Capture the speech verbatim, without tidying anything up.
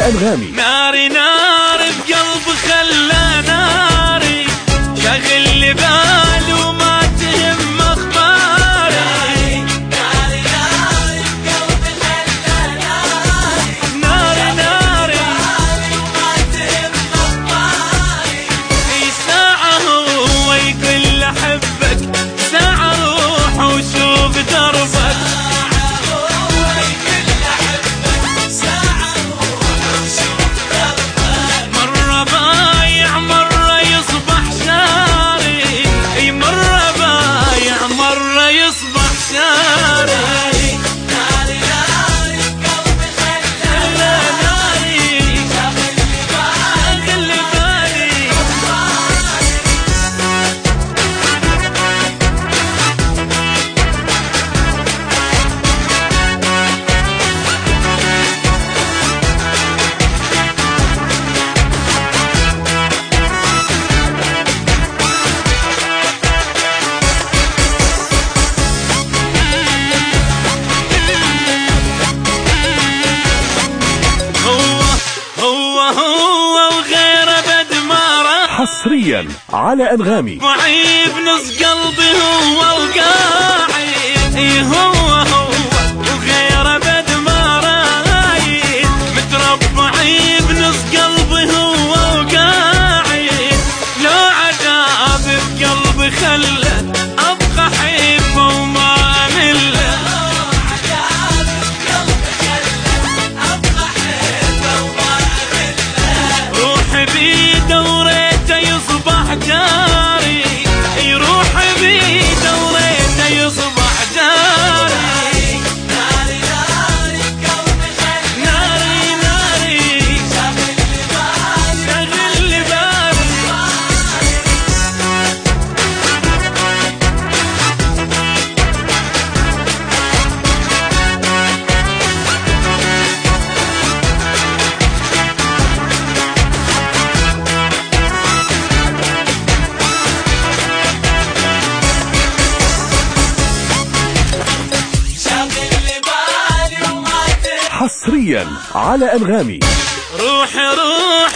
على أنغامي. ناري ناري بقلب خلى ناري شغل لي بالي وما تهم اخباري. ناري ناري بقلب خلى ناري ناري ناري وما تهم اخباري. اي ساعة هو يقول لي احبك، ساعة روح وشوف دربك. حصريا على أنغامي. معيب نص قلبي هو وقاعد، اي هو هو وغيره بد ما رايد. متربعي بنص قلبي هو وقاعد، لو عذاب بقلبي خله ابقى حبه وما امله. روحي بيده وريته يصبح جاري، يروح بيده وريته يصبح جاري. ناري ناري قلبي خلى ناري ناري شغل لي بالي شغل لي بالي. حصريا على أنغامي. روحي روحي